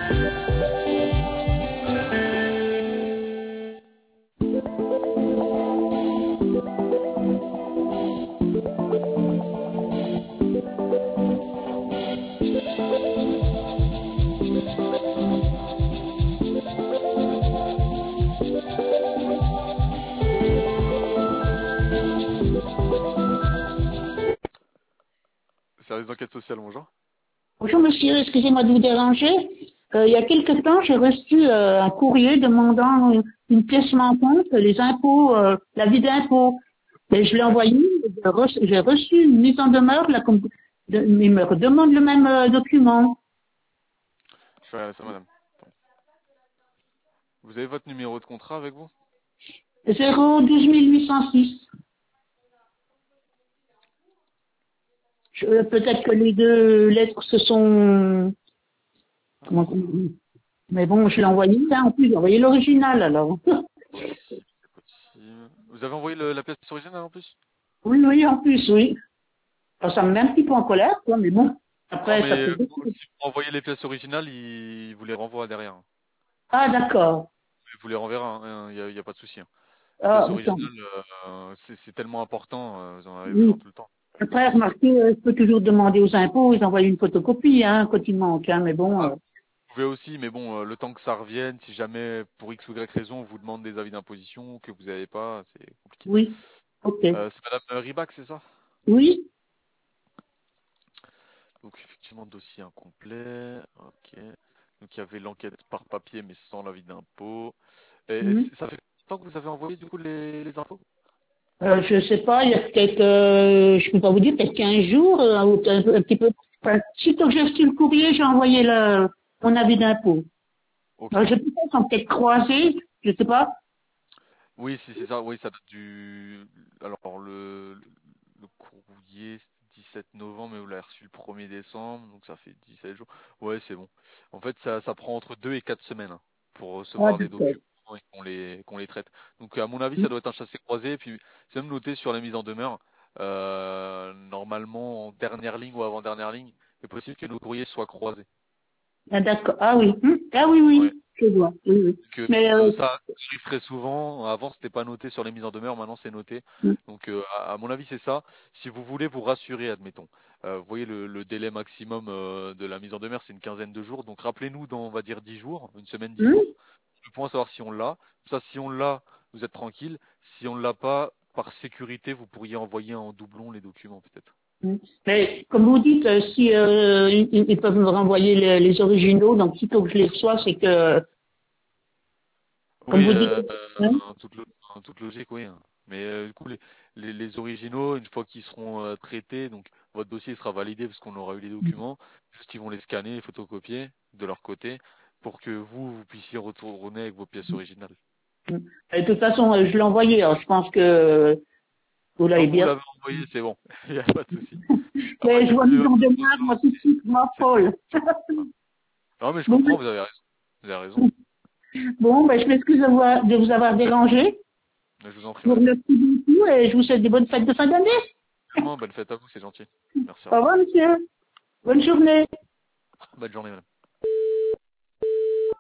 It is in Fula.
Service d'enquête sociale, bonjour. Bonjour monsieur, excusez-moi de vous déranger. Il y a quelque temps, j'ai reçu un courrier demandant une pièce manquante, les impôts, l'avis d'impôt. Et je l'ai Ouais. envoyé, j'ai reçu une mise en demeure, il me redemande le même document. Je vais regarder ça, madame. Attends. Vous avez votre numéro de contrat avec vous? 012 806. Peut-être que les deux lettres se sont... comment on dit. Mais bon, je l'ai envoyé, hein, en plus, j'ai envoyé l'original alors. Possible, c'est possible. Vous avez envoyé la pièce originale en plus? Oui, oui, en plus, oui. Alors, ça me met un petit peu en colère, quoi, mais bon. Non, Après, ça mais peut... si vous envoyez les pièces originales, il vous les renvoie derrière. Ah, d'accord. Il vous les renverra, hein, y a pas de souci, hein. Les Ah, pièces attends. originales, c'est tellement important, vous en avez besoin Oui. tout le temps. Y a pas de Après, souci. remarquez, je peux toujours demander aux impôts, ils envoient une photocopie, hein, quand il manque, hein, mais bon, Ah, vous pouvez aussi, mais bon, le temps que ça revienne, si jamais pour X ou Y raison, on vous demande des avis d'imposition que vous n'avez pas, c'est compliqué. oui. Ok. C'est Madame Ribac, c'est ça? Oui. Donc effectivement, dossier incomplet. Ok. Donc il y avait l'enquête par papier, mais sans l'avis d'impôt. Et Mhm. ça fait longtemps que vous avez envoyé du coup les infos? Je sais pas, il y a peut-être, je peux pas vous dire, peut-être 15 jours, ou un petit peu. Enfin, sitôt que j'ai reçu le courrier, j'ai envoyé mon avis d'impôt. Ok. Alors, je sais pas, ils sont peut-être croisés, je sais pas. Oui, si c'est ça, oui, ça date du. Alors le courrier, c'était 17 novembre, mais vous l'avez reçu le 1er décembre, donc ça fait 17 jours. Ouais, c'est bon. En fait, ça prend entre 2 et 4 semaines, hein, pour Ah, recevoir des d'accord. documents et qu'on les traite. Donc à mon avis, ça doit être un chassé-croisé, et puis c'est même noté sur la mise en demeure. Normalement, en dernière ligne ou avant-dernière ligne, il est possible que nos courriers soient croisés. Ah, d'accord. Ah oui. Ah oui, Ouais. oui. Je vois. Oui, oui. Que Mais, ça arrive très souvent. Avant, c'était pas noté sur les mises en demeure, maintenant c'est noté. Donc, à mon avis, c'est ça. Si vous voulez vous rassurer, admettons, vous voyez le délai maximum de la mise en demeure, c'est une quinzaine de jours. Donc, rappelez-nous dans, on va dire, 10 jours, une semaine, 10 jours. Le point, savoir si on l'a. Ça, si on l'a, vous êtes tranquille. Si on ne l'a pas, par sécurité, vous pourriez envoyer en doublon les documents, peut-être. mais comme vous dites, si ils peuvent me renvoyer les originaux, donc sitôt que je les reçois, c'est que, comme Oui, vous dites, hein, en toute logique, oui, hein. Mais du coup, les originaux, une fois qu'ils seront traités, donc votre dossier sera validé parce qu'on aura eu les documents. Juste, ils vont les scanner, les photocopier de leur côté pour que vous puissiez retourner avec vos pièces originales. de toute façon, je l'ai envoyé, alors je pense que vous l'avez Tant que vous bien. l'avez envoyé, c'est bon, il n'y a pas de souci. Après, Mais je c'est vois plus mis votre en demeure, besoin, moi tout de suite, je m'affole. Non, mais je Bon, comprends, vous avez raison. Vous avez raison. bon, ben, je m'excuse de vous avoir dérangé. Je vous en prie, Je vous madame. remercie beaucoup et je vous souhaite des bonnes fêtes de fin d'année. Également, bonne fête à vous, c'est gentil. Merci, au Au revoir. revoir, monsieur. Bonne journée. Bonne journée, madame.